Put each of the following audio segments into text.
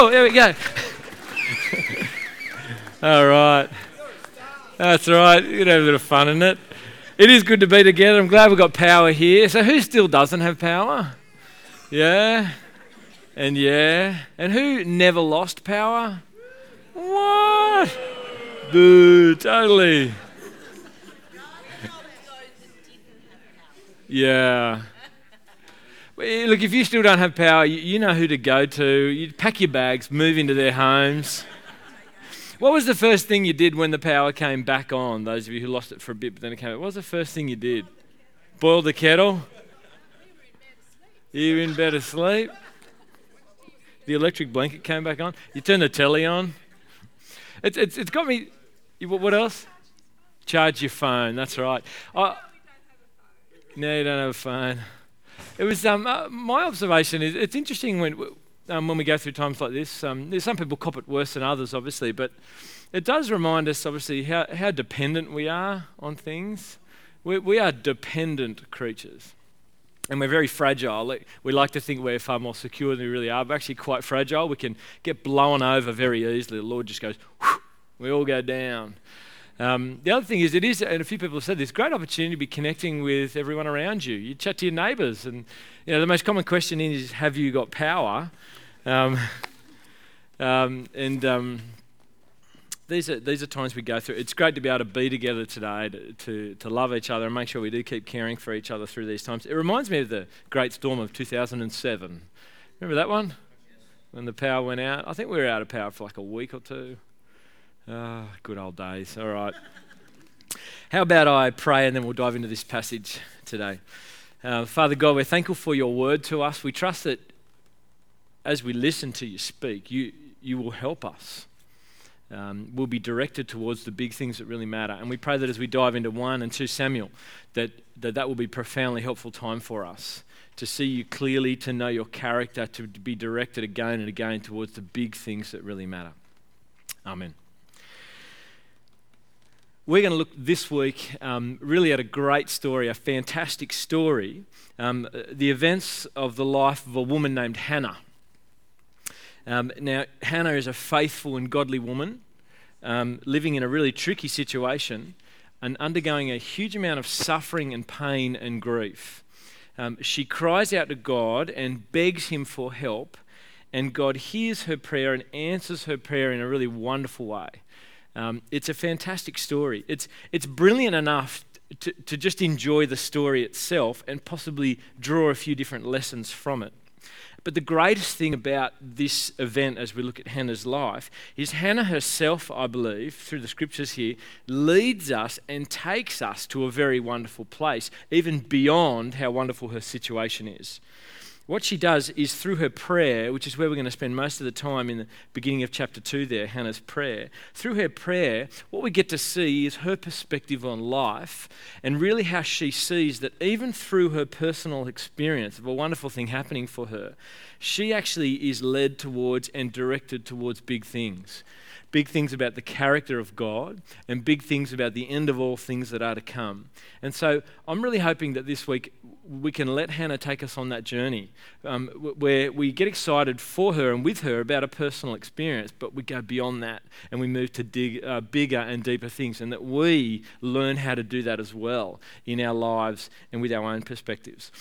Oh, there we go. All right. That's all right. You can have a bit of fun in it. It is good to be together. I'm glad we've got power here. So who still doesn't have power? Yeah. And yeah. And who never lost power? What? Boo, totally. Yeah. Look, if you still don't have power, you know who to go to. You pack your bags, move into their homes. What was the first thing you did when the power came back on? Those of you who lost it for a bit, but then it came back. What was the first thing you did? Boiled the kettle? You were in bed asleep? The electric blanket came back on? You turned the telly on? It's got me... What else? Charge your phone, that's right. No, you don't have a phone. It was my observation is it's interesting when we go through times like this. There's some people cop it worse than others, obviously, but it does remind us, obviously, how dependent we are on things. We are dependent creatures, and we're very fragile. We like to think we're far more secure than we really are. We're actually quite fragile. We can get blown over very easily. The Lord just goes, whoosh, we all go down. The other thing is, and a few people have said this, great opportunity to be connecting with everyone around you. You chat to your neighbours, and the most common question is, have you got power? These are times we go through. It's great to be able to be together today, to love each other and make sure we do keep caring for each other through these times. It reminds me of the Great Storm of 2007. Remember that one? When the power went out? I think we were out of power for like a week or two. Good old days. All right. How about I pray and then we'll dive into this passage today. Father God, we're thankful for your word to us. We trust that as we listen to you speak, you will help us. We'll be directed towards the big things that really matter. And we pray that as we dive into 1 and 2 Samuel, that will be a profoundly helpful time for us to see you clearly, to know your character, to be directed again and again towards the big things that really matter. Amen. We're going to look this week really at a great story, a fantastic story, the events of the life of a woman named Hannah. Now, Hannah is a faithful and godly woman living in a really tricky situation and undergoing a huge amount of suffering and pain and grief. She cries out to God and begs him for help, and God hears her prayer and answers her prayer in a really wonderful way. It's a fantastic story. It's brilliant enough to just enjoy the story itself and possibly draw a few different lessons from it. But the greatest thing about this event as we look at Hannah's life is Hannah herself, I believe, through the scriptures here, leads us and takes us to a very wonderful place, even beyond how wonderful her situation is. What she does is through her prayer, which is where we're going to spend most of the time in the beginning of chapter 2 there, Hannah's prayer. Through her prayer, what we get to see is her perspective on life and really how she sees that even through her personal experience of a wonderful thing happening for her, she actually is led towards and directed towards big things. Big things about the character of God and big things about the end of all things that are to come. And so I'm really hoping that this week we can let Hannah take us on that journey where we get excited for her and with her about a personal experience, but we go beyond that and we move to dig bigger and deeper things, and that we learn how to do that as well in our lives and with our own perspectives.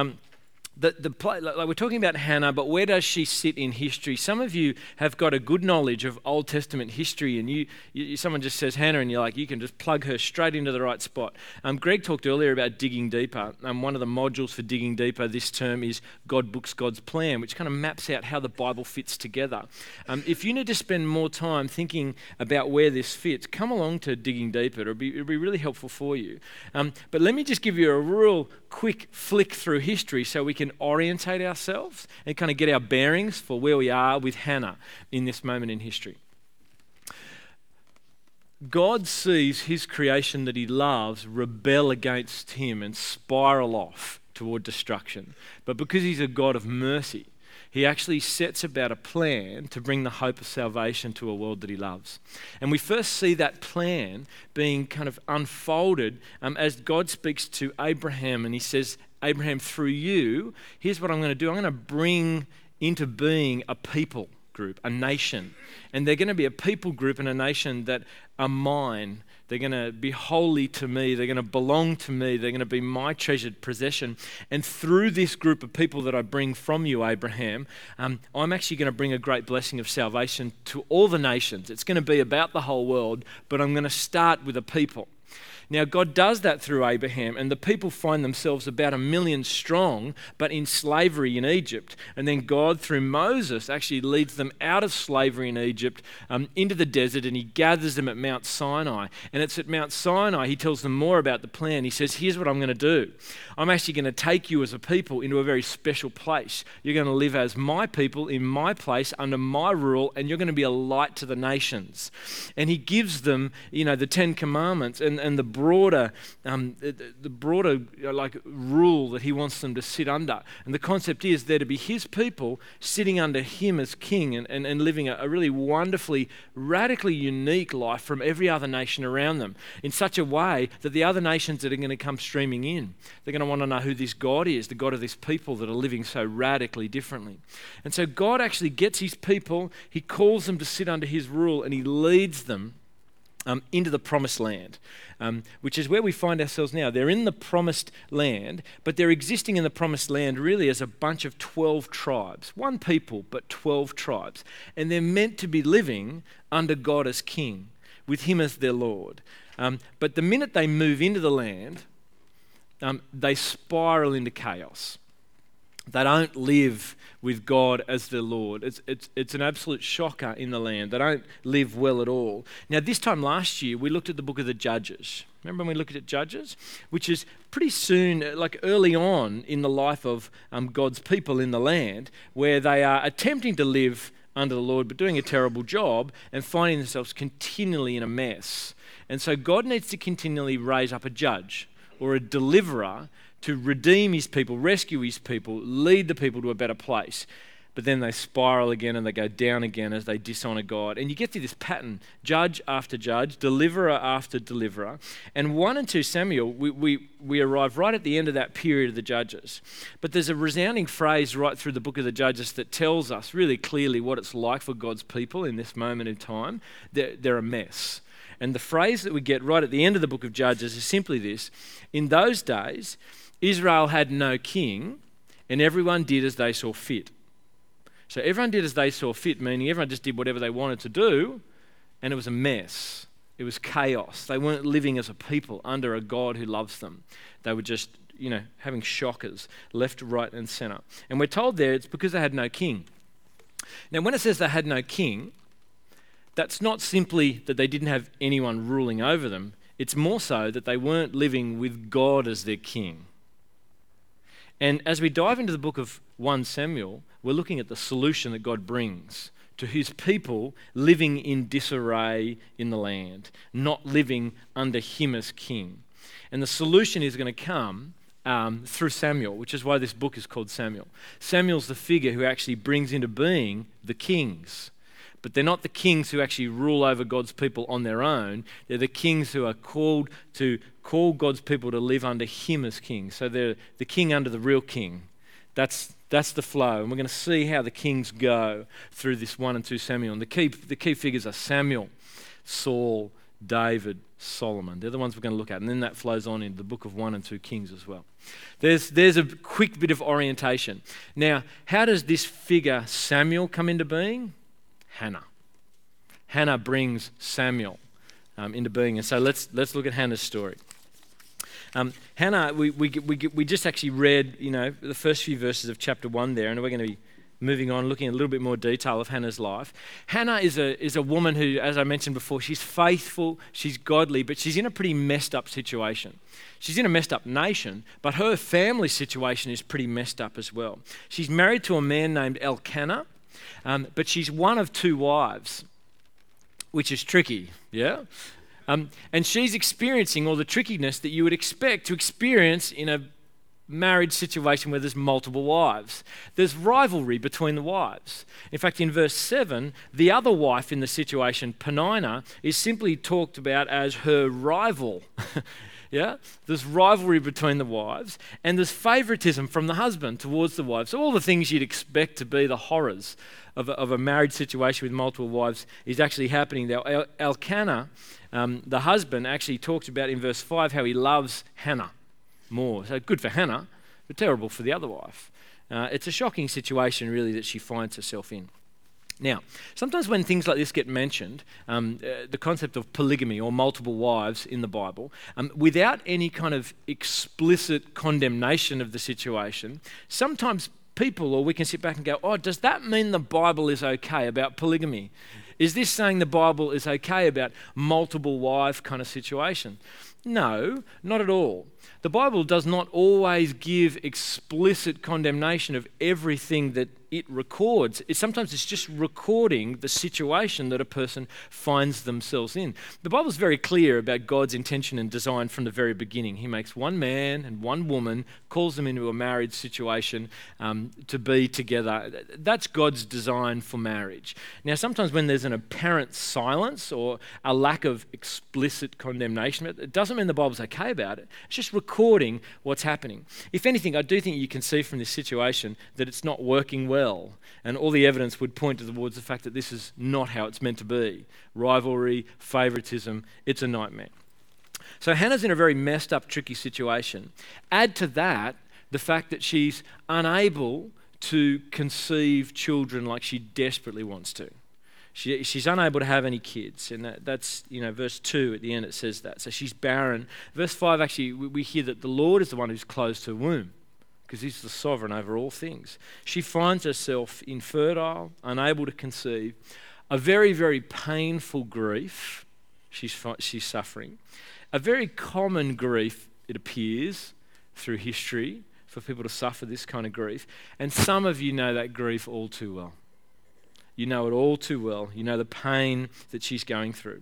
Like we're talking about Hannah, but where does she sit in history? Some of you have got a good knowledge of Old Testament history, and someone just says Hannah, and you're like, you can just plug her straight into the right spot. Greg talked earlier about digging deeper. One of the modules for digging deeper this term is God Books, God's Plan, which kind of maps out how the Bible fits together. If you need to spend more time thinking about where this fits, come along to digging deeper. It'll be really helpful for you. But let me just give you a real quick flick through history so we can orientate ourselves and kind of get our bearings for where we are with Hannah in this moment in history. God sees his creation that he loves rebel against him and spiral off toward destruction. But because he's a God of mercy, he actually sets about a plan to bring the hope of salvation to a world that he loves. And we first see that plan being kind of unfolded as God speaks to Abraham, and he says, Abraham, through you, here's what I'm going to do. I'm going to bring into being a people group, a nation. And they're going to be a people group and a nation that are mine. They're going to be holy to me. They're going to belong to me. They're going to be my treasured possession. And through this group of people that I bring from you, Abraham, I'm actually going to bring a great blessing of salvation to all the nations. It's going to be about the whole world, but I'm going to start with a people. Now, God does that through Abraham, and the people find themselves about 1 million strong, but in slavery in Egypt. And then God, through Moses, actually leads them out of slavery in Egypt into the desert, and he gathers them at Mount Sinai. And it's at Mount Sinai he tells them more about the plan. He says, here's what I'm going to do. I'm actually going to take you as a people into a very special place. You're going to live as my people in my place under my rule, and you're going to be a light to the nations. And he gives them, the 10 Commandments and the broader like rule that he wants them to sit under. And the concept is they're to be his people sitting under him as king and living a really wonderfully, radically unique life from every other nation around them in such a way that the other nations that are going to come streaming in, they're going to want to know who this God is, the God of this people that are living so radically differently. And so God actually gets his people, he calls them to sit under his rule, and he leads them into the promised land, which is where we find ourselves now. They're in the promised land, but they're existing in the promised land really as a bunch of 12 tribes. One people, but 12 tribes. And they're meant to be living under God as king, with him as their Lord. But the minute they move into the land, they spiral into chaos. They don't live with God as their Lord. It's an absolute shocker in the land. They don't live well at all. Now, this time last year, we looked at the book of the Judges. Remember when we looked at Judges? Which is pretty soon, like early on in the life of God's people in the land, where they are attempting to live under the Lord, but doing a terrible job and finding themselves continually in a mess. And so God needs to continually raise up a judge or a deliverer to redeem his people, rescue his people, lead the people to a better place. But then they spiral again and they go down again as they dishonor God. And you get to this pattern, judge after judge, deliverer after deliverer. And 1 and 2 Samuel, we arrive right at the end of that period of the Judges. But there's a resounding phrase right through the book of the Judges that tells us really clearly what it's like for God's people in this moment in time. They're a mess. And the phrase that we get right at the end of the book of Judges is simply this: in those days, Israel had no king, and everyone did as they saw fit. So everyone did as they saw fit, meaning everyone just did whatever they wanted to do, and it was a mess. It was chaos. They weren't living as a people under a God who loves them. They were just, having shockers left, right, and center. And we're told there it's because they had no king. Now, when it says they had no king, that's not simply that they didn't have anyone ruling over them. It's more so that they weren't living with God as their king. And as we dive into the book of 1 Samuel, we're looking at the solution that God brings to his people living in disarray in the land, not living under him as king. And the solution is going to come through Samuel, which is why this book is called Samuel. Samuel's the figure who actually brings into being the kings. But they're not the kings who actually rule over God's people on their own. They're the kings who are called to call God's people to live under him as king. So they're the king under the real king. That's the flow. And we're going to see how the kings go through this 1 and 2 Samuel. And the key figures are Samuel, Saul, David, Solomon. They're the ones we're going to look at. And then that flows on into the book of 1 and 2 Kings as well. There's a quick bit of orientation. Now, how does this figure Samuel come into being? Hannah. Hannah brings Samuel into being. And so let's look at Hannah's story. Hannah, we just actually read, the first few verses of chapter 1 there, and we're going to be moving on, looking at a little bit more detail of Hannah's life. Hannah is a woman who, as I mentioned before, she's faithful, she's godly, but she's in a pretty messed up situation. She's in a messed up nation, but her family situation is pretty messed up as well. She's married to a man named Elkanah, but she's one of 2 wives, which is tricky, yeah? And she's experiencing all the trickiness that you would expect to experience in a marriage situation where there's multiple wives. There's rivalry between the wives. In fact, in verse 7, the other wife in the situation, Peninnah, is simply talked about as her rival. Yeah, there's rivalry between the wives, and there's favoritism from the husband towards the wives. So all the things you'd expect to be the horrors of a married situation with multiple wives is actually happening there. Elkanah, the husband, actually talks about in verse 5 how he loves Hannah more. So good for Hannah, but terrible for the other wife. It's a shocking situation, really, that she finds herself in. Now, sometimes when things like this get mentioned, the concept of polygamy or multiple wives in the Bible, without any kind of explicit condemnation of the situation, sometimes people, or we can sit back and go, oh, does that mean the Bible is okay about polygamy? Is this saying the Bible is okay about multiple wife kind of situation? No, not at all. The Bible does not always give explicit condemnation of everything that it records. Sometimes it's just recording the situation that a person finds themselves in. The Bible is very clear about God's intention and design from the very beginning. He makes one man and one woman, calls them into a marriage situation to be together. That's God's design for marriage. Now, sometimes when there's an apparent silence or a lack of explicit condemnation, it doesn't mean the Bible's okay about it. It's just recording what's happening. If anything, I do think you can see from this situation that it's not working well. And all the evidence would point towards the fact that this is not how it's meant to be. Rivalry, favoritism, it's a nightmare. So Hannah's in a very messed up, tricky situation. Add to that the fact that she's unable to conceive children like she desperately wants to. She's unable to have any kids, and that's, verse 2 at the end it says that. So she's barren. Verse 5, actually, we hear that the Lord is the one who's closed her womb, because he's the sovereign over all things. She finds herself infertile, unable to conceive, a very, very painful grief she's suffering, a very common grief, it appears, through history, for people to suffer this kind of grief. And some of you know that grief all too well. You know it all too well. You know the pain that she's going through.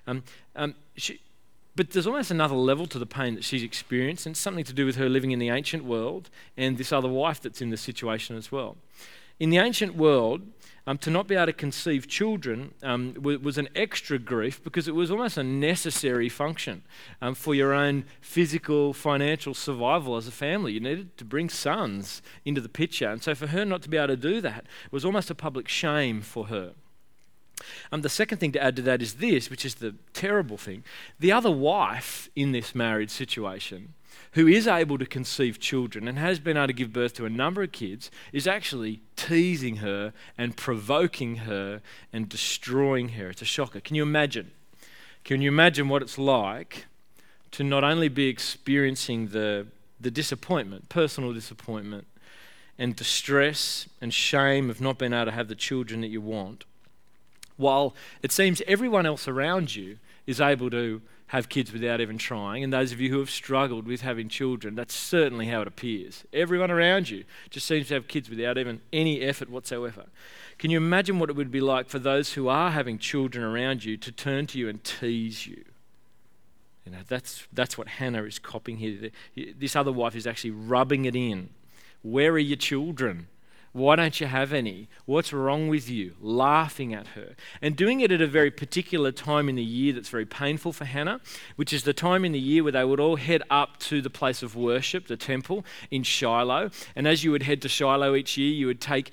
But there's almost another level to the pain that she's experienced, and it's something to do with her living in the ancient world and this other wife that's in the situation as well. In the ancient world, to not be able to conceive children was an extra grief, because it was almost a necessary function for your own physical, financial survival as a family. You needed to bring sons into the picture. And so for her not to be able to do that was almost a public shame for her. The second thing to add to that is this, which is the terrible thing. The other wife in this marriage situation, who is able to conceive children and has been able to give birth to a number of kids, is actually teasing her and provoking her and destroying her. It's a shocker. Can you imagine? Can you imagine what it's like to not only be experiencing the disappointment, personal disappointment, and distress and shame of not being able to have the children that you want, while it seems everyone else around you is able to have kids without even trying, and those of you who have struggled with having children, that's certainly how it appears. Everyone around you just seems to have kids without even any effort whatsoever. Can you imagine what it would be like for those who are having children around you to turn to you and tease you? That's what Hannah is copying here. This other wife is actually rubbing it in. Where are your children? Why don't you have any? What's wrong with you? Laughing at her. And doing it at a very particular time in the year that's very painful for Hannah, which is the time in the year where they would all head up to the place of worship, the temple in Shiloh. And as you would head to Shiloh each year, you would take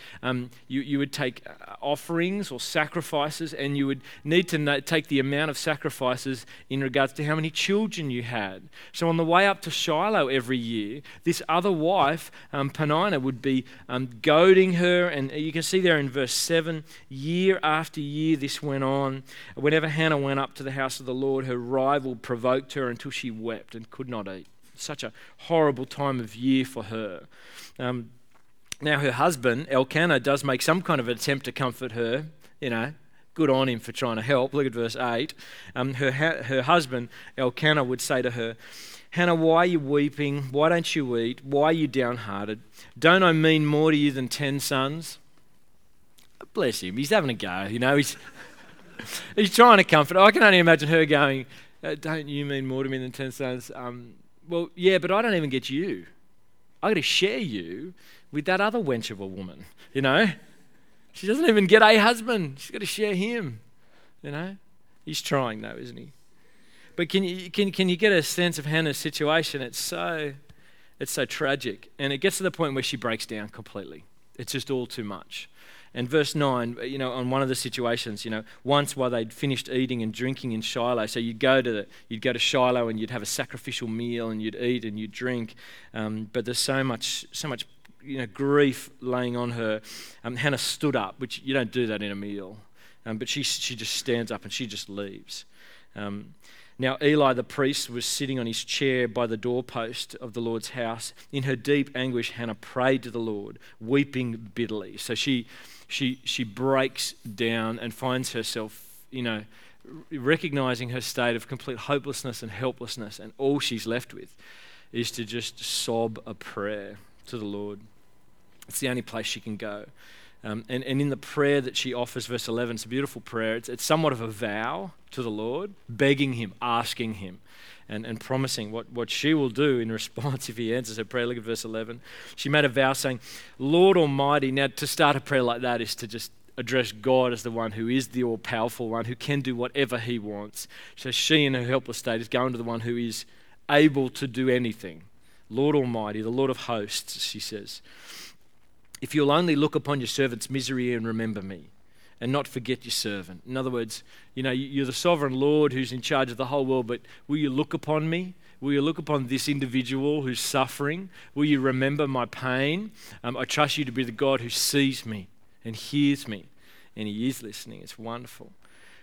offerings or sacrifices, and you would need to take the amount of sacrifices in regards to how many children you had. So on the way up to Shiloh every year, this other wife, Peninnah, would be goading her, and you can see there in verse 7, year after year this went on. Whenever Hannah went up to the house of the Lord, her rival provoked her until she wept and could not eat. Such a horrible time of year for her. Now her husband, Elkanah, does make some kind of attempt to comfort her. Good on him for trying to help. Look at verse 8. Her husband, Elkanah, would say to her, Hannah, why are you weeping? Why don't you eat? Why are you downhearted? Don't I mean more to you than 10 sons? Bless him. He's having a go, He's trying to comfort her. I can only imagine her going, don't you mean more to me than 10 sons? Well, yeah, but I don't even get you. I got to share you with that other wench of a woman, She doesn't even get a husband. She's got to share him, He's trying though, isn't he? But can you get a sense of Hannah's situation? It's so tragic. And it gets to the point where she breaks down completely. It's just all too much. And verse 9, on one of the situations, once while they'd finished eating and drinking in Shiloh, so you'd go to Shiloh and you'd have a sacrificial meal and you'd eat and you'd drink, but there's so much grief laying on her. Hannah stood up, which you don't do that in a meal, but she just stands up and she just leaves. Now Eli the priest was sitting on his chair by the doorpost of the Lord's house. In her deep anguish, Hannah prayed to the Lord, weeping bitterly. So she breaks down and finds herself, recognizing her state of complete hopelessness and helplessness, and all she's left with is to just sob a prayer to the Lord. It's the only place she can go. And in the prayer that she offers, verse 11, it's a beautiful prayer. It's somewhat of a vow to the Lord, begging him, asking him, and promising what she will do in response if he answers her prayer. Look at verse 11. She made a vow saying, Lord Almighty. Now, to start a prayer like that is to just address God as the one who is the all-powerful one, who can do whatever he wants. So she, in her helpless state, is going to the one who is able to do anything. Lord Almighty, the Lord of hosts, she says. If you'll only look upon your servant's misery and remember me, and not forget your servant. In other words, you're the sovereign Lord who's in charge of the whole world, but will you look upon me? Will you look upon this individual who's suffering? Will you remember my pain? I trust you to be the God who sees me and hears me, and he is listening. It's wonderful.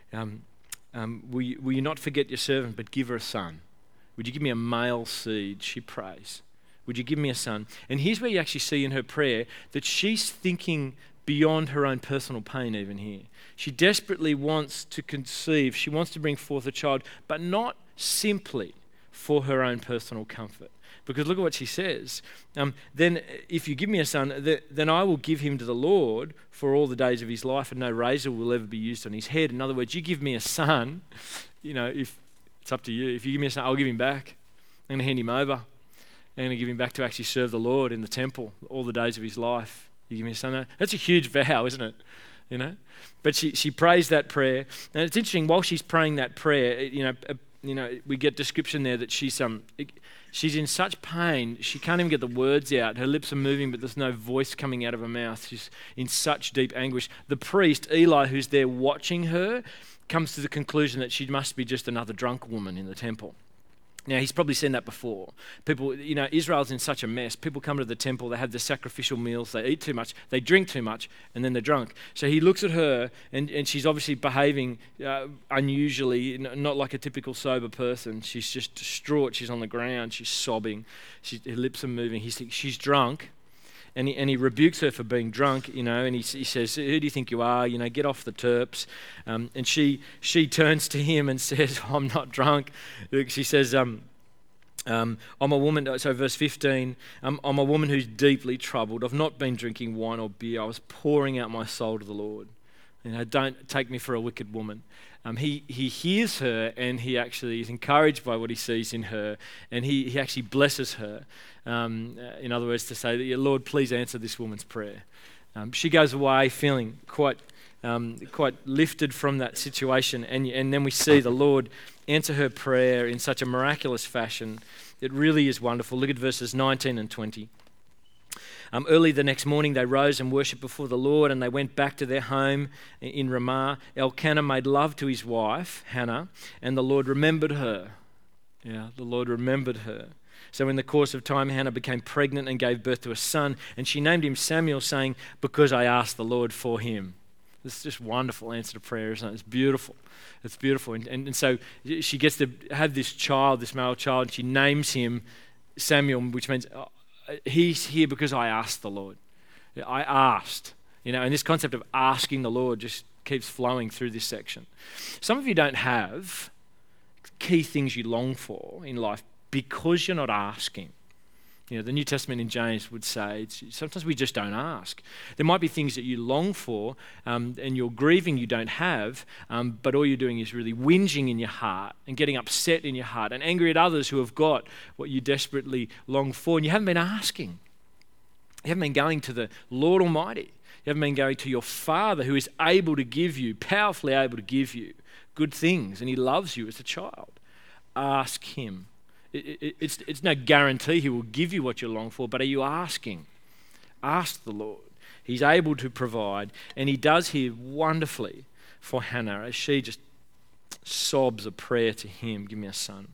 Will you not forget your servant, but give her a son? Would you give me a male seed? She prays. Would you give me a son? And here's where you actually see in her prayer that she's thinking beyond her own personal pain even here. She desperately wants to conceive. She wants to bring forth a child, but not simply for her own personal comfort. Because look at what she says. Then if you give me a son, then I will give him to the Lord for all the days of his life, and no razor will ever be used on his head. In other words, you give me a son, if it's up to you. If you give me a son, I'll give him back. I'm going to hand him over. I'm going to give him back to actually serve the Lord in the temple all the days of his life. You give me a son. That's a huge vow, isn't it? But she prays that prayer. And it's interesting, while she's praying that prayer, we get description there that she's in such pain, she can't even get the words out. Her lips are moving, but there's no voice coming out of her mouth. She's in such deep anguish. The priest, Eli, who's there watching her, comes to the conclusion that she must be just another drunk woman in the temple. Now, he's probably seen that before. People, Israel's in such a mess. People come to the temple, they have the sacrificial meals, they eat too much, they drink too much, and then they're drunk. So he looks at her, and she's obviously behaving unusually, not like a typical sober person. She's just distraught. She's on the ground. She's sobbing. Her lips are moving. He thinks she's drunk. And he rebukes her for being drunk, and he says, who do you think you are? Get off the terps. And she turns to him and says, I'm not drunk. She says, I'm a woman, so verse 15, I'm a woman who's deeply troubled. I've not been drinking wine or beer. I was pouring out my soul to the Lord. Don't take me for a wicked woman. He hears her, and he actually is encouraged by what he sees in her, and he actually blesses her. In other words, to say that, Lord, please answer this woman's prayer. She goes away feeling quite lifted from that situation, and then we see the Lord answer her prayer in such a miraculous fashion. It really is wonderful. Look at verses 19 and 20. Early the next morning they rose and worshipped before the Lord, and they went back to their home in Ramah. Elkanah made love to his wife, Hannah, and the Lord remembered her. The Lord remembered her. So in the course of time, Hannah became pregnant and gave birth to a son, and she named him Samuel, saying, because I asked the Lord for him. This is just wonderful answer to prayer, isn't it? It's beautiful. It's beautiful. And so she gets to have this child, this male child, and she names him Samuel, which means he's here because I asked the Lord. I asked. And this concept of asking the Lord just keeps flowing through this section. Some of you don't have key things you long for in life because you're not asking. The New Testament in James would say, sometimes we just don't ask. There might be things that you long for and you're grieving you don't have, but all you're doing is really whinging in your heart and getting upset in your heart and angry at others who have got what you desperately long for, and you haven't been asking. You haven't been going to the Lord Almighty. You haven't been going to your Father who is able to give you, powerfully able to give you good things, and he loves you as a child. ask him. It's no guarantee he will give you what you long for, but are you asking? Ask the Lord. He's able to provide, and he does here wonderfully for Hannah as she just sobs a prayer to him, give me a son.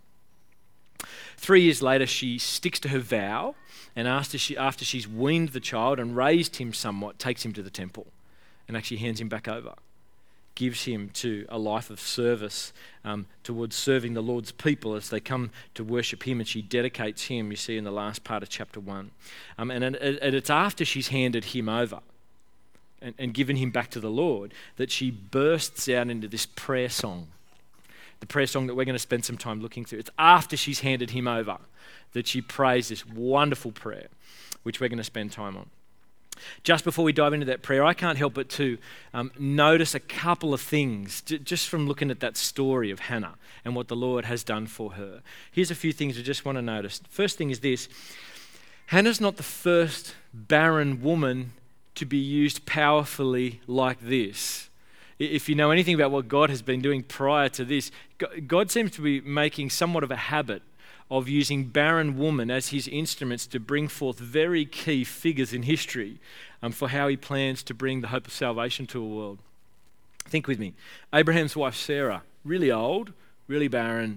3 years later, she sticks to her vow, and after she's weaned the child and raised him somewhat, takes him to the temple and actually hands him back over. Gives him to a life of service towards serving the Lord's people as they come to worship him, and she dedicates him, you see in the last part of chapter 1. And it's after she's handed him over and given him back to the Lord that she bursts out into this prayer song, the prayer song that we're going to spend some time looking through. It's after she's handed him over that she prays this wonderful prayer, which we're going to spend time on. Just before we dive into that prayer, I can't help but to notice a couple of things just from looking at that story of Hannah and what the Lord has done for her. Here's a few things I just want to notice. First thing is this: Hannah's not the first barren woman to be used powerfully like this. If you know anything about what God has been doing prior to this, God seems to be making somewhat of a habit of using barren women as his instruments to bring forth very key figures in history for how he plans to bring the hope of salvation to a world. Think with me. Abraham's wife Sarah, really old, really barren,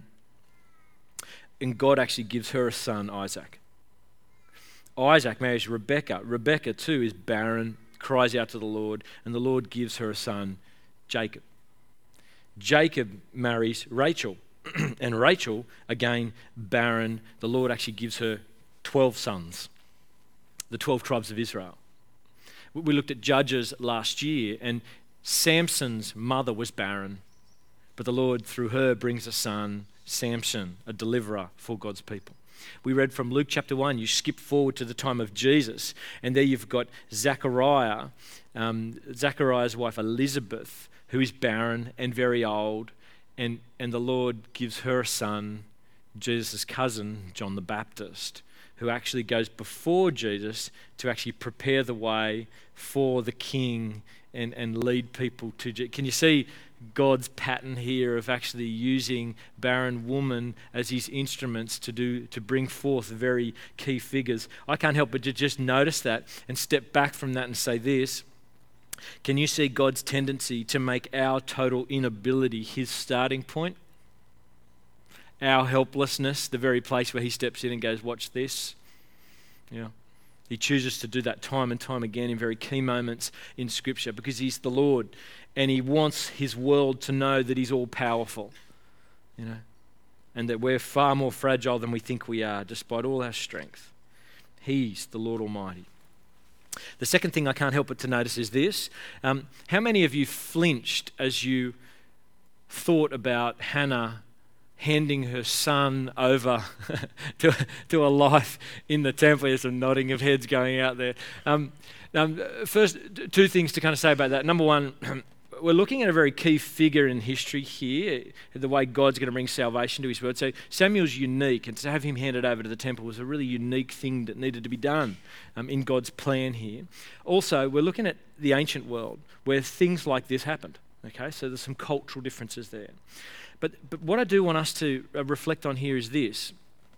and God actually gives her a son, Isaac. Isaac marries Rebekah. Rebekah too is barren, cries out to the Lord, and the Lord gives her a son, Jacob. Jacob marries Rachel. And Rachel, again, barren, the Lord actually gives her 12 sons, the 12 tribes of Israel. We looked at Judges last year, and Samson's mother was barren, but the Lord, through her, brings a son, Samson, a deliverer for God's people. We read from Luke chapter 1, you skip forward to the time of Jesus, and there you've got Zechariah, Zechariah's wife Elizabeth, who is barren and very old, and the Lord gives her a son, Jesus' cousin, John the Baptist, who actually goes before Jesus to actually prepare the way for the king and lead people to Jesus. Can you see God's pattern here of actually using barren women as his instruments to bring forth very key figures? I can't help but to just notice that and step back from that and say this: can you see God's tendency to make our total inability his starting point? Our helplessness, the very place where he steps in and goes, watch this. Yeah. He chooses to do that time and time again in very key moments in Scripture because he's the Lord and he wants his world to know that he's all powerful, and that we're far more fragile than we think we are despite all our strength. He's the Lord Almighty. The second thing I can't help but to notice is this. How many of you flinched as you thought about Hannah handing her son over to a life in the temple? There's some nodding of heads going out there. First, two things to kind of say about that. Number one, we're looking at a very key figure in history here, the way God's going to bring salvation to his world. So Samuel's unique, and to have him handed over to the temple was a really unique thing that needed to be done in God's plan here. Also, we're looking at the ancient world where things like this happened. Okay, so there's some cultural differences there. But what I do want us to reflect on here is this.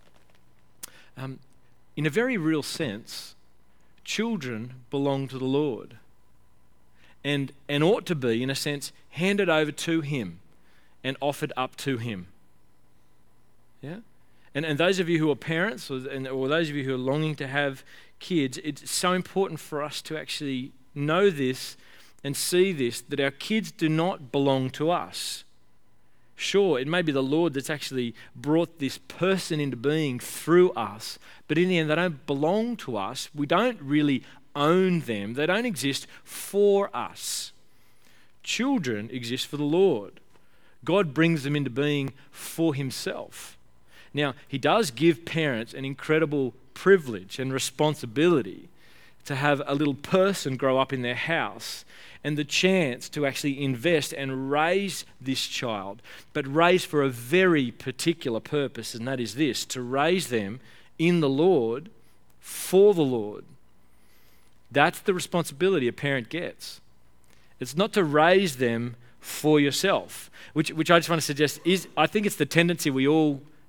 In a very real sense, children belong to the Lord. And ought to be, in a sense, handed over to him and offered up to him. Yeah? And those of you who are parents or those of you who are longing to have kids, it's so important for us to actually know this and see this, that our kids do not belong to us. Sure, it may be the Lord that's actually brought this person into being through us, but in the end, they don't belong to us. We don't really own them. They don't exist for us. Children exist for the Lord. God brings them into being for himself. Now, he does give parents an incredible privilege and responsibility to have a little person grow up in their house and the chance to actually invest and raise this child, but raise for a very particular purpose, and that is this: to raise them in the Lord, for the Lord. That's the responsibility a parent gets. It's not to raise them for yourself, which I just want to suggest is, I think it's the tendency we all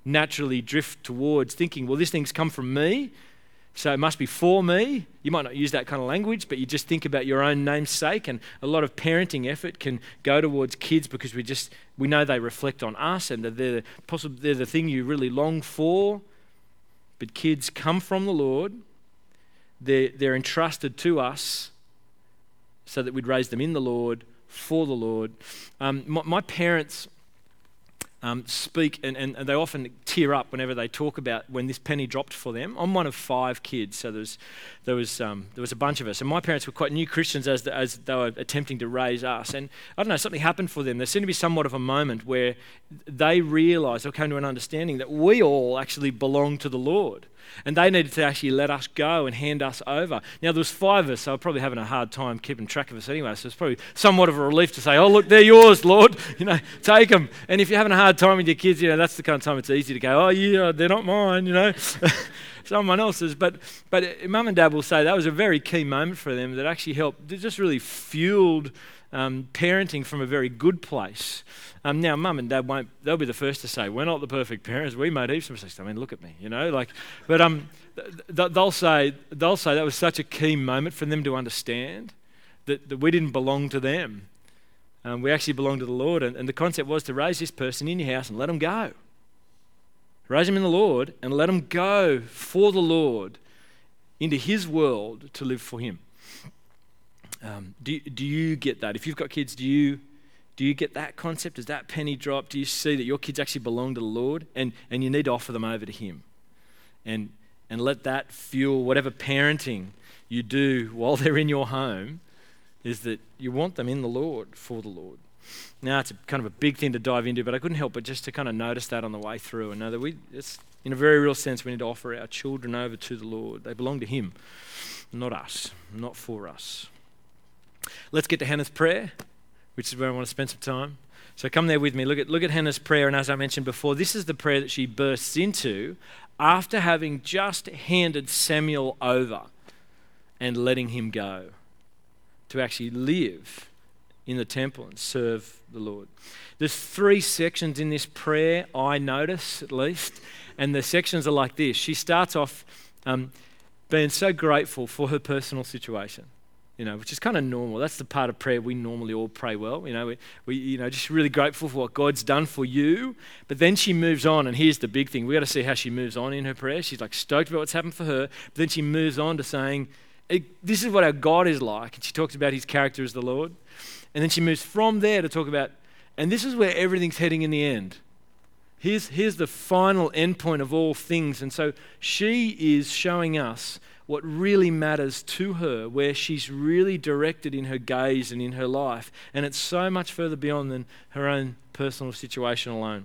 naturally drift towards thinking, well, this thing's come from me, so it must be for me. You might not use that kind of language, but you just think about your own namesake, and a lot of parenting effort can go towards kids because we know they reflect on us, and that they're the thing you really long for. But kids come from the Lord. They're entrusted to us so that we'd raise them in the Lord, for the Lord. My parents speak, and they often tear up whenever they talk about when this penny dropped for them. I'm one of 5 kids, so there was a bunch of us, and my parents were quite new Christians as they were attempting to raise us. And I don't know, something happened for them. There seemed to be somewhat of a moment where they realised, or came to an understanding, that we all actually belong to the Lord. And they needed to actually let us go and hand us over. Now, there was 5 of us, so I was probably having a hard time keeping track of us anyway, so it's probably somewhat of a relief to say, oh, look, they're yours, Lord. Take them. And if you're having a hard time with your kids, that's the kind of time it's easy to go, oh, yeah, they're not mine, someone else's. But Mum and Dad will say that was a very key moment for them that actually helped, it just really fueled parenting from a very good place. Now, Mum and Dad they'll be the first to say, we're not the perfect parents, we made heaps of mistakes. I mean, look at me, but they'll say that was such a key moment for them to understand that we didn't belong to them. We actually belong to the Lord, and the concept was to raise this person in your house and let them go. Raise them in the Lord and let them go for the Lord into His world to live for Him. Do you get that? If you've got kids, do you get that concept? Does that penny drop? Do you see that your kids actually belong to the Lord, and you need to offer them over to Him, and let that fuel whatever parenting you do while they're in your home, is that you want them in the Lord, for the Lord. Now, it's kind of a big thing to dive into, but I couldn't help but just to kind of notice that on the way through and know that it's in a very real sense, we need to offer our children over to the Lord. They belong to Him, not us, not for us. Let's get to Hannah's prayer, which is where I want to spend some time. So come there with me. Look at Hannah's prayer, and as I mentioned before, this is the prayer that she bursts into after having just handed Samuel over and letting him go to actually live in the temple and serve the Lord. There's 3 sections in this prayer, I notice at least, and the sections are like this. She starts off being so grateful for her personal situation, which is kind of normal. That's the part of prayer we normally all pray well. We just really grateful for what God's done for you. But then she moves on, and here's the big thing. We got to see how she moves on in her prayer. She's like stoked about what's happened for her, but then she moves on to saying, this is what our God is like. And she talks about His character as the Lord. And then she moves from there to talk about, and this is where everything's heading in the end. Here's the final endpoint of all things. And so she is showing us what really matters to her, where she's really directed in her gaze and in her life. And it's so much further beyond than her own personal situation alone.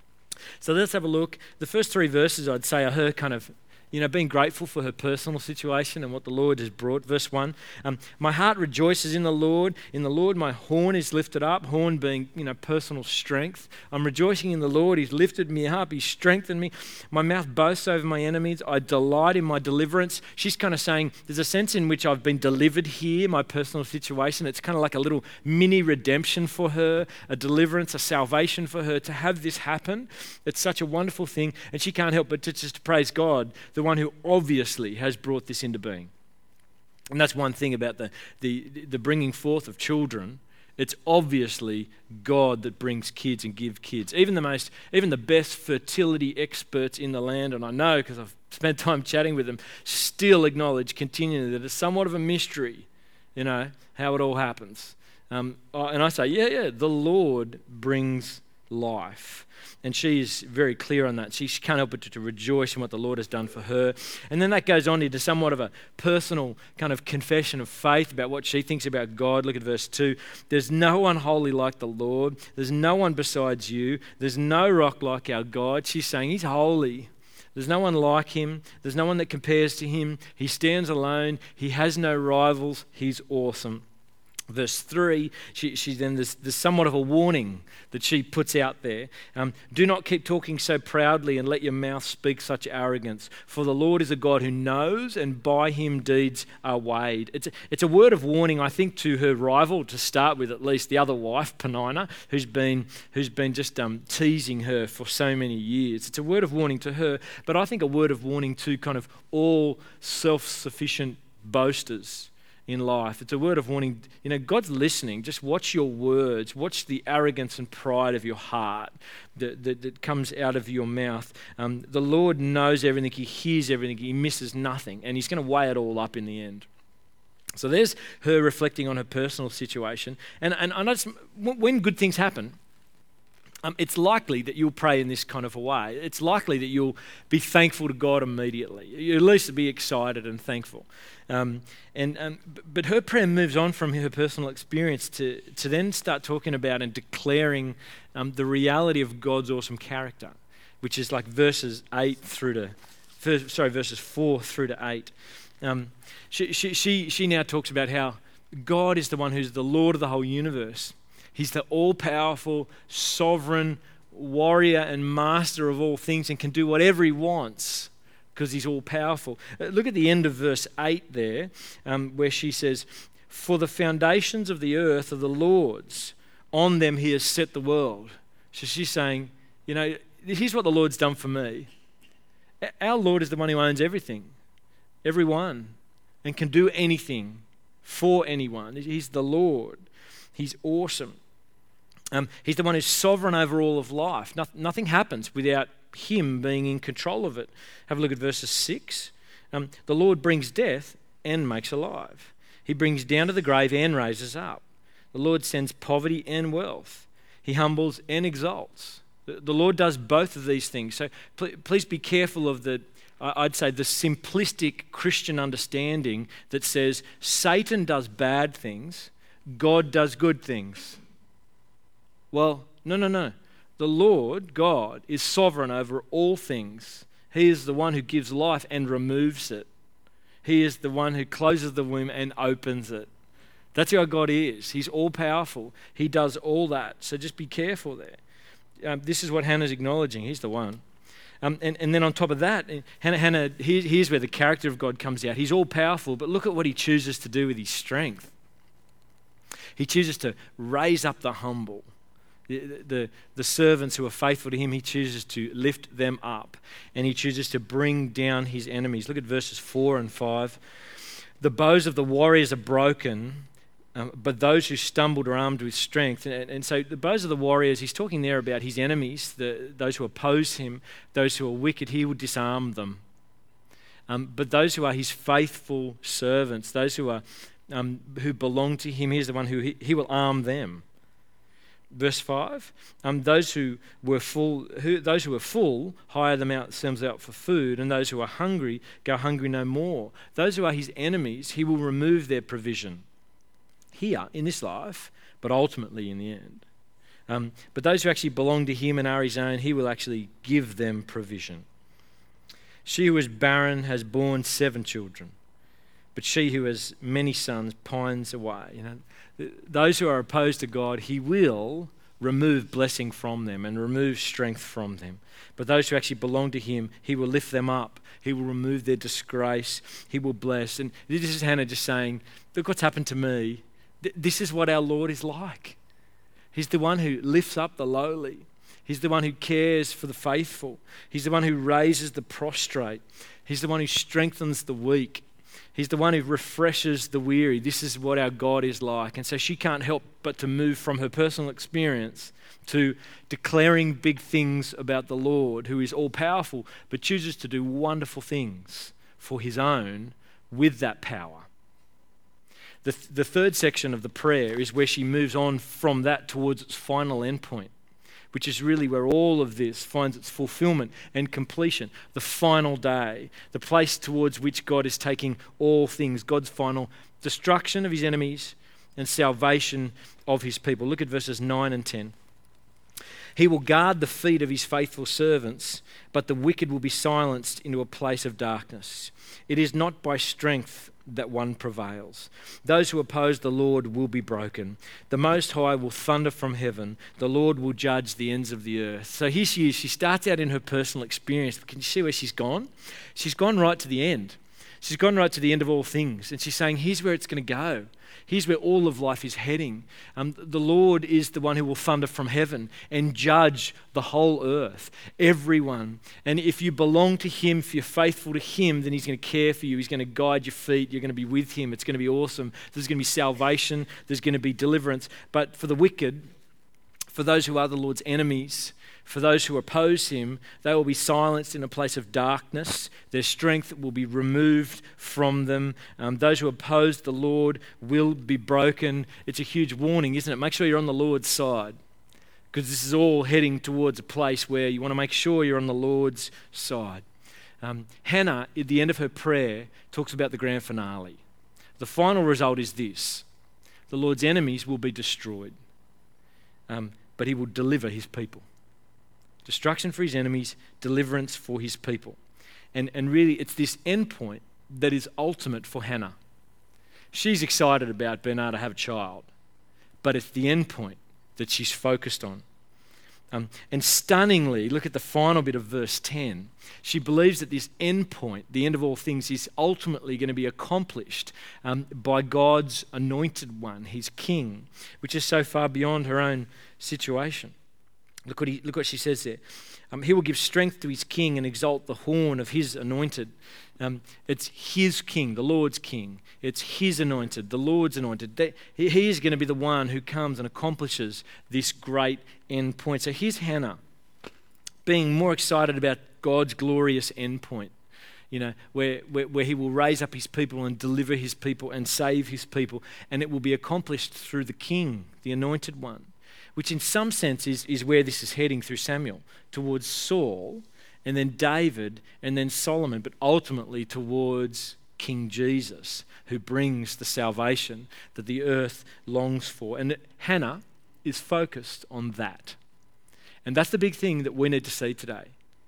So let's have a look. The first 3 verses, I'd say, are her kind of being grateful for her personal situation and what the Lord has brought. Verse 1, my heart rejoices in the Lord. In the Lord my horn is lifted up. Horn being, personal strength. I'm rejoicing in the Lord. He's lifted me up. He's strengthened me. My mouth boasts over my enemies. I delight in my deliverance. She's kind of saying there's a sense in which I've been delivered here, my personal situation. It's kind of like a little mini redemption for her, a deliverance, a salvation for her to have this happen. It's such a wonderful thing. And she can't help but to just praise God, the one who obviously has brought this into being. And that's one thing about the bringing forth of children. It's obviously God that brings kids and gives kids. Even the best fertility experts in the land, and I know because I've spent time chatting with them, still acknowledge continually that it's somewhat of a mystery, how it all happens. And I say, yeah, the Lord brings life. And she's very clear on that. She can't help but to rejoice in what the Lord has done for her. And then that goes on into somewhat of a personal kind of confession of faith about what she thinks about God. Look at verse 2. There's no one holy like the Lord. There's no one besides you. There's no rock like our God. She's saying He's holy. There's no one like Him. There's no one that compares to Him. He stands alone. He has no rivals. He's awesome. Verse 3, she then there's somewhat of a warning that she puts out there. Do not keep talking so proudly and let your mouth speak such arrogance. For the Lord is a God who knows, and by him deeds are weighed. It's a word of warning, I think, to her rival, to start with, at least the other wife, Peninnah, who's been just teasing her for so many years. It's a word of warning to her, but I think a word of warning to kind of all self-sufficient boasters in life. It's a word of warning. God's listening. Just watch your words. Watch the arrogance and pride of your heart that comes out of your mouth. The Lord knows everything. He hears everything. He misses nothing. And he's going to weigh it all up in the end. So there's her reflecting on her personal situation. And I know when good things happen, it's likely that you'll pray in this kind of a way. It's likely that you'll be thankful to God immediately. You at least be excited and thankful. But her prayer moves on from her personal experience to then start talking about and declaring the reality of God's awesome character, which is like verses 4 through to 8. She now talks about how God is the one who's the Lord of the whole universe. He's the all-powerful, sovereign warrior and master of all things and can do whatever he wants because he's all-powerful. Look at the end of verse 8 there, where she says, "For the foundations of the earth are the Lord's. On them he has set the world." So she's saying, here's what the Lord's done for me. Our Lord is the one who owns everything, everyone, and can do anything for anyone. He's the Lord. He's awesome. He's the one who's sovereign over all of life. Nothing happens without him being in control of it. Have a look at verses 6. The Lord brings death and makes alive. He brings down to the grave and raises up. The Lord sends poverty and wealth. He humbles and exalts. The Lord does both of these things. So please be careful of I'd say the simplistic Christian understanding that says Satan does bad things, God does good things. Well, no. The Lord, God, is sovereign over all things. He is the one who gives life and removes it. He is the one who closes the womb and opens it. That's who our God is. He's all-powerful. He does all that. So just be careful there. This is what Hannah's acknowledging. He's the one. And then on top of that, Hannah, here's where the character of God comes out. He's all-powerful, but look at what he chooses to do with his strength. He chooses to raise up the humble. The servants who are faithful to him, he chooses to lift them up. And he chooses to bring down his enemies. Look at verses 4 and 5. The bows of the warriors are broken, but those who stumbled are armed with strength. And so the bows of the warriors, he's talking there about his enemies, those who oppose him, those who are wicked, he will disarm them. But those who are his faithful servants, those who belong to him, he's the one who he will arm them. Verse 5, those who were full hire themselves out for food, and those who are hungry go hungry no more. Those who are his enemies, he will remove their provision here in this life, but ultimately in the end. But those who actually belong to him and are his own, he will actually give them provision. She who is barren has borne 7 children, but she who has many sons pines away. Those who are opposed to God, he will remove blessing from them and remove strength from them. But those who actually belong to him, he will lift them up. He will remove their disgrace. He will bless. And this is Hannah just saying, look what's happened to me. This is what our Lord is like. He's the one who lifts up the lowly. He's the one who cares for the faithful. He's the one who raises the prostrate. He's the one who strengthens the weak. He's the one who refreshes the weary. This is what our God is like. And so she can't help but to move from her personal experience to declaring big things about the Lord, who is all-powerful, but chooses to do wonderful things for his own with that power. The third section of the prayer is where she moves on from that towards its final endpoint, which is really where all of this finds its fulfillment and completion, the final day, the place towards which God is taking all things, God's final destruction of his enemies and salvation of his people. Look at verses 9 and 10. He will guard the feet of his faithful servants, but the wicked will be silenced into a place of darkness. It is not by strength that one prevails. Those who oppose the Lord will be broken. The Most High will thunder from heaven. The Lord will judge the ends of the earth. So here she is. She starts out in her personal experience. But can you see where she's gone? She's gone right to the end. She's gone right to the end of all things. And she's saying, here's where it's going to go. Here's where all of life is heading. The Lord is the one who will thunder from heaven and judge the whole earth, everyone. And if you belong to him, if you're faithful to him, then he's going to care for you. He's going to guide your feet. You're going to be with him. It's going to be awesome. There's going to be salvation. There's going to be deliverance. But for the wicked, for those who are the Lord's enemies, for those who oppose him, they will be silenced in a place of darkness. Their strength will be removed from them. Those who oppose the Lord will be broken. It's a huge warning, isn't it? Make sure you're on the Lord's side, because this is all heading towards a place where you want to make sure you're on the Lord's side. Hannah, at the end of her prayer, talks about the grand finale. The final result is this: the Lord's enemies will be destroyed, but he will deliver his people. Destruction for his enemies, deliverance for his people. And really, it's this end point that is ultimate for Hannah. She's excited about being able to have a child, but it's the end point that she's focused on. And stunningly, look at the final bit of verse 10. She believes that this end point, the end of all things, is ultimately going to be accomplished by God's anointed one, his king, which is so far beyond her own situation. Look what she says there. He will give strength to his king and exalt the horn of his anointed. It's his king, the Lord's king. It's his anointed, the Lord's anointed. He is going to be the one who comes and accomplishes this great end point. So here's Hannah being more excited about God's glorious end point, where he will raise up his people and deliver his people and save his people. And it will be accomplished through the king, the anointed one, which in some sense is where this is heading through Samuel, towards Saul, and then David, and then Solomon, but ultimately towards King Jesus, who brings the salvation that the earth longs for. And Hannah is focused on that. And that's the big thing that we need to see today.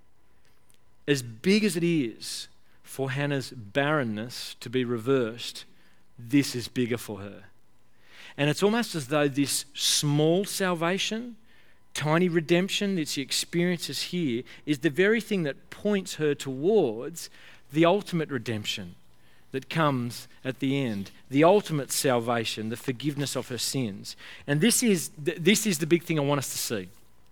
As big as it is for Hannah's barrenness to be reversed, this is bigger for her. And it's almost as though this small salvation, tiny redemption that she experiences here, is the very thing that points her towards the ultimate redemption that comes at the end, the ultimate salvation, the forgiveness of her sins. And this is the big thing I want us to see.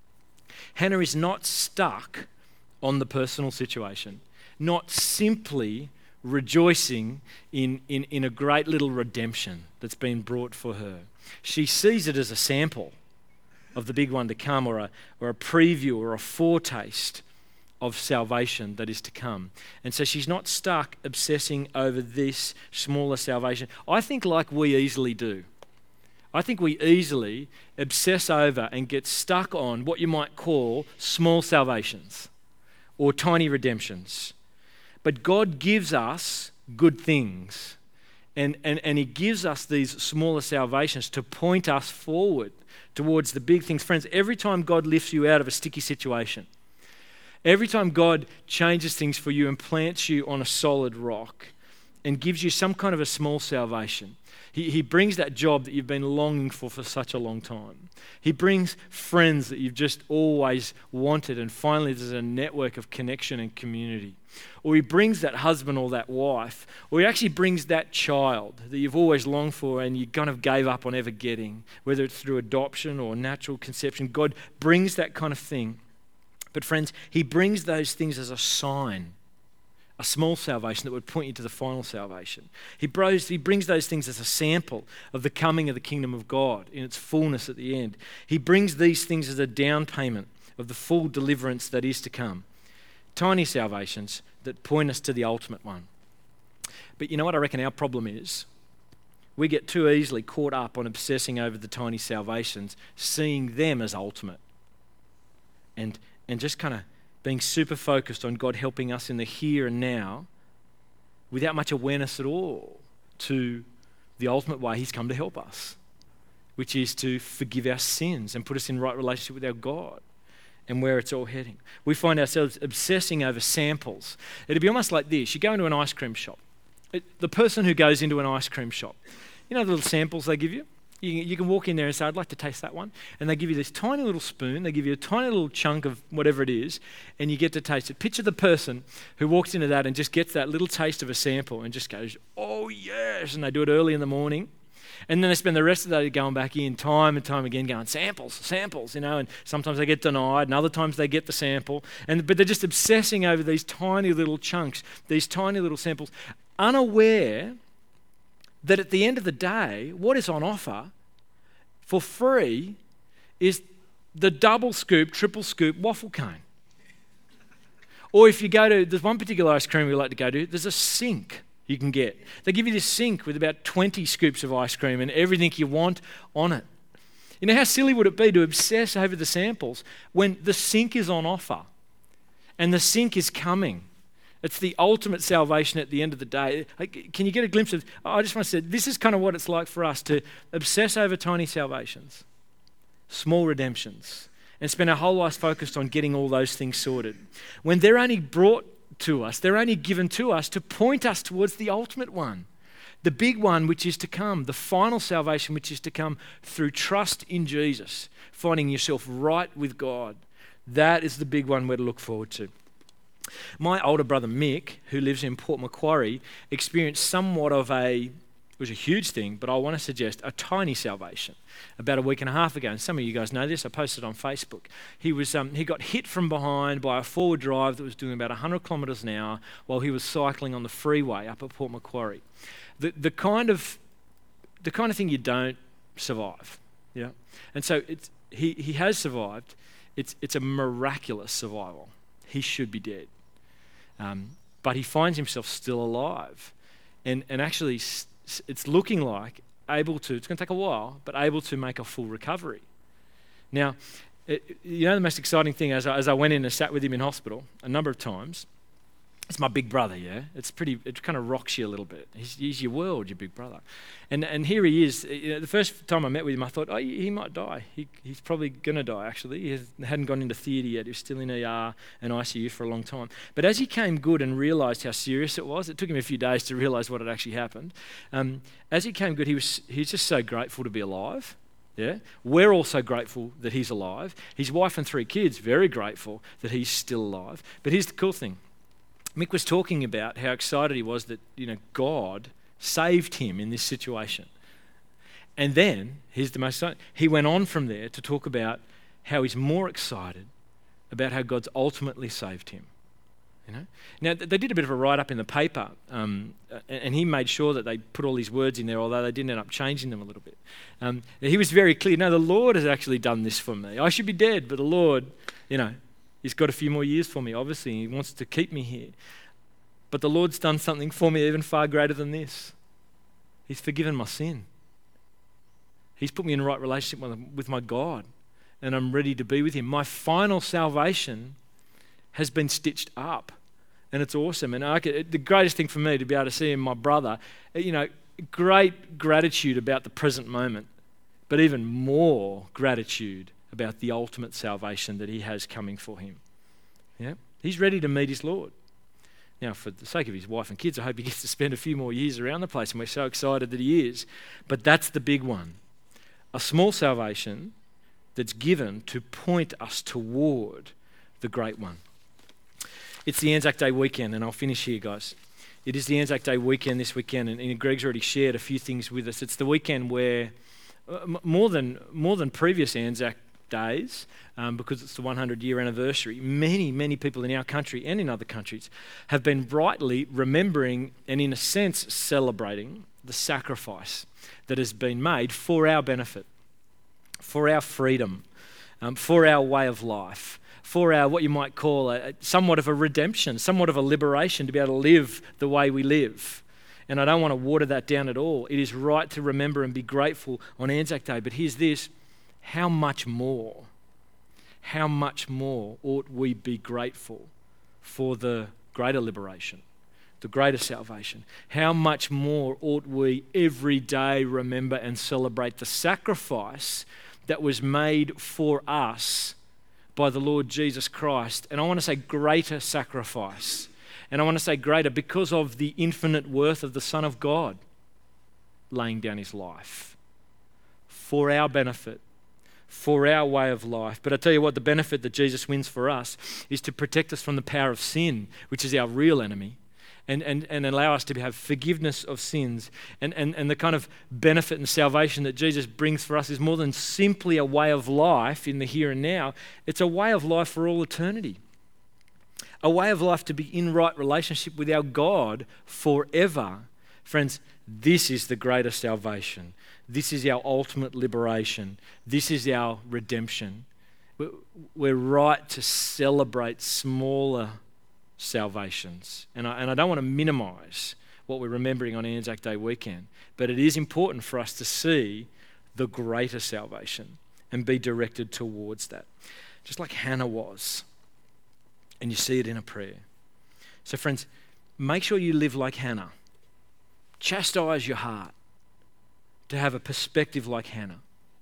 Hannah is not stuck on the personal situation, not simply rejoicing in a great little redemption that's been brought for her. She sees it as a sample of the big one to come, or a preview or a foretaste of salvation that is to come. And so she's not stuck obsessing over this smaller salvation. I think like we easily do. I think we easily obsess over and get stuck on what you might call small salvations or tiny redemptions. But God gives us good things, and he gives us these smaller salvations to point us forward towards the big things. Friends, every time God lifts you out of a sticky situation, every time God changes things for you and plants you on a solid rock and gives you some kind of a small salvation, he brings that job that you've been longing for such a long time. He brings friends that you've just always wanted, and finally there's a network of connection and community. Or he brings that husband or that wife, or he actually brings that child that you've always longed for and you kind of gave up on ever getting, whether it's through adoption or natural conception. God brings that kind of thing. But friends, he brings those things as a sign, a small salvation that would point you to the final salvation. He brings those things as a sample of the coming of the kingdom of God in its fullness at the end. He brings these things as a down payment of the full deliverance that is to come. Tiny salvations that point us to the ultimate one. But you know what I reckon our problem is? We get too easily caught up on obsessing over the tiny salvations, seeing them as ultimate, and just kind of being super focused on God helping us in the here and now without much awareness at all to the ultimate way he's come to help us, which is to forgive our sins and put us in right relationship with our God and where it's all heading. We find ourselves obsessing over samples. It'd be almost like this. You go into an ice cream shop, The person who goes into an ice cream shop, you know the little samples they give you? You can walk in there and say, I'd like to taste that one. And they give you this tiny little spoon, they give you a tiny little chunk of whatever it is, and you get to taste it. Picture the person who walks into that and just gets that little taste of a sample and just goes, oh yes, and they do it early in the morning. And then they spend the rest of the day going back in time and time again going, samples, and sometimes they get denied and other times they get the sample. But they're just obsessing over these tiny little chunks, these tiny little samples, unaware that at the end of the day, what is on offer for free is the double scoop, triple scoop waffle cone. Or if you go to, there's one particular ice cream we like to go to, there's a sink you can get. They give you this sink with about 20 scoops of ice cream and everything you want on it. You know, how silly would it be to obsess over the samples when the sink is on offer and the sink is coming? It's the ultimate salvation at the end of the day. Can you get a glimpse of, I just want to say, this is kind of what it's like for us to obsess over tiny salvations, small redemptions, and spend our whole lives focused on getting all those things sorted. When they're only brought to us, they're only given to us to point us towards the ultimate one, the big one which is to come, the final salvation which is to come through trust in Jesus, finding yourself right with God. That is the big one we're to look forward to. My older brother Mick, who lives in Port Macquarie, experienced somewhat of it was a huge thing, but I want to suggest a tiny salvation about a week and a half ago. And some of you guys know this, I posted on Facebook. He got hit from behind by a forward drive that was doing about 100 kilometres an hour while he was cycling on the freeway up at Port Macquarie. The kind of thing you don't survive. Yeah. And so he has survived. It's a miraculous survival. He should be dead. But he finds himself still alive. And actually, it's looking like it's going to take a while, but able to make a full recovery. Now, the most exciting thing as I went in and sat with him in hospital a number of times, it's my big brother, yeah? It kind of rocks you a little bit. He's your world, your big brother. And here he is. The first time I met with him, I thought, he might die. He's probably going to die, actually. He hadn't gone into theatre yet. He was still in ER and ICU for a long time. But as he came good and realised how serious it was, it took him a few days to realise what had actually happened. As he came good, he's just so grateful to be alive. Yeah, we're also grateful that he's alive. His wife and 3 kids, very grateful that he's still alive. But here's the cool thing. Mick was talking about how excited he was that, God saved him in this situation. And then, here's the most exciting, he went on from there to talk about how he's more excited about how God's ultimately saved him. Now, they did a bit of a write-up in the paper, and he made sure that they put all these words in there, although they didn't end up changing them a little bit. He was very clear, no, the Lord has actually done this for me. I should be dead, but the Lord, He's got a few more years for me, obviously. He wants to keep me here. But the Lord's done something for me even far greater than this. He's forgiven my sin. He's put me in a right relationship with my God, and I'm ready to be with him. My final salvation has been stitched up, and it's awesome. And the greatest thing for me to be able to see in my brother, great gratitude about the present moment, but even more gratitude about the ultimate salvation that he has coming for him. Yeah? He's ready to meet his Lord. Now, for the sake of his wife and kids, I hope he gets to spend a few more years around the place, and we're so excited that he is. But that's the big one. A small salvation that's given to point us toward the great one. It's the Anzac Day weekend, and I'll finish here, guys. It is the Anzac Day weekend this weekend, and Greg's already shared a few things with us. It's the weekend where, more than previous Anzac days, because it's the 100-year anniversary, many people in our country and in other countries have been rightly remembering and, in a sense, celebrating the sacrifice that has been made for our benefit, for our freedom, for our way of life, for our, what you might call, somewhat of a redemption, somewhat of a liberation to be able to live the way we live. And I don't want to water that down at all. It is right to remember and be grateful on Anzac Day. But here's this. How much more ought we be grateful for the greater liberation, the greater salvation? How much more ought we every day remember and celebrate the sacrifice that was made for us by the Lord Jesus Christ? And I want to say greater sacrifice. And I want to say greater because of the infinite worth of the Son of God laying down his life for our benefit, for our way of life. But I tell you what, the benefit that Jesus wins for us is to protect us from the power of sin, which is our real enemy, and allow us to have forgiveness of sins. And the kind of benefit and salvation that Jesus brings for us is more than simply a way of life in the here and now. It's a way of life for all eternity. A way of life to be in right relationship with our God forever. Friends, this is the greatest salvation. This is our ultimate liberation. This is our redemption. We're right to celebrate smaller salvations. And I don't want to minimize what we're remembering on Anzac Day weekend, but it is important for us to see the greater salvation and be directed towards that. Just like Hannah was. And you see it in a prayer. So friends, make sure you live like Hannah. Chastise your heart to have a perspective like Hannah,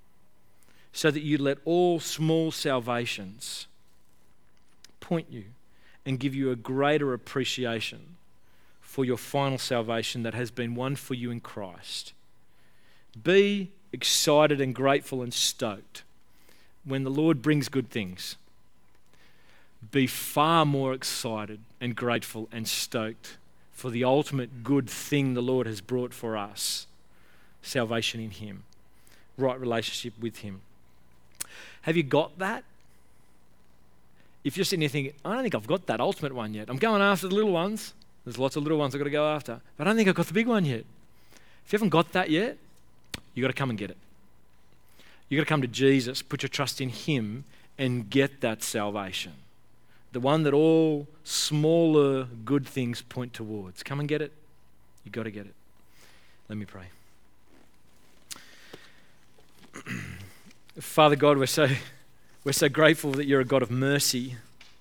so that you let all small salvations point you and give you a greater appreciation for your final salvation that has been won for you in Christ. Be excited and grateful and stoked when the Lord brings good things. Be far more excited and grateful and stoked for the ultimate good thing the Lord has brought for us. Salvation in him, right relationship with him. Have you got that? If you're sitting here thinking, I don't think I've got that ultimate one yet. I'm going after the little ones. There's lots of little ones I've got to go after. But I don't think I've got the big one yet. If you haven't got that yet, you've got to come and get it. You've got to come to Jesus, put your trust in him, and get that salvation. The one that all smaller good things point towards. Come and get it. You've got to get it. Let me pray. Father God, we're so grateful that you're a God of mercy,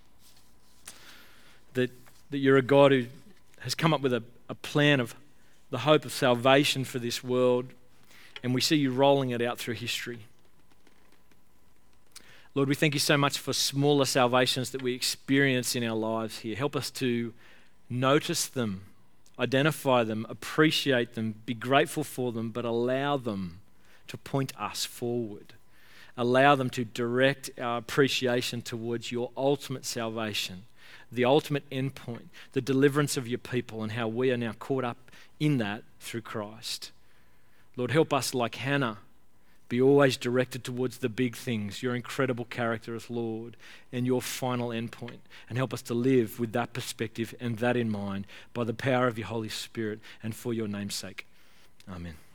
that you're a God who has come up with a plan of the hope of salvation for this world, and we see you rolling it out through history. Lord, we thank you so much for smaller salvations that we experience in our lives here. Help us to notice them, identify them, appreciate them, be grateful for them, but allow them to point us forward. Allow them to direct our appreciation towards your ultimate salvation, the ultimate endpoint, the deliverance of your people, and how we are now caught up in that through Christ. Lord, help us like Hannah, be always directed towards the big things, your incredible character as Lord, and your final endpoint. And help us to live with that perspective and that in mind by the power of your Holy Spirit and for your name's sake. Amen.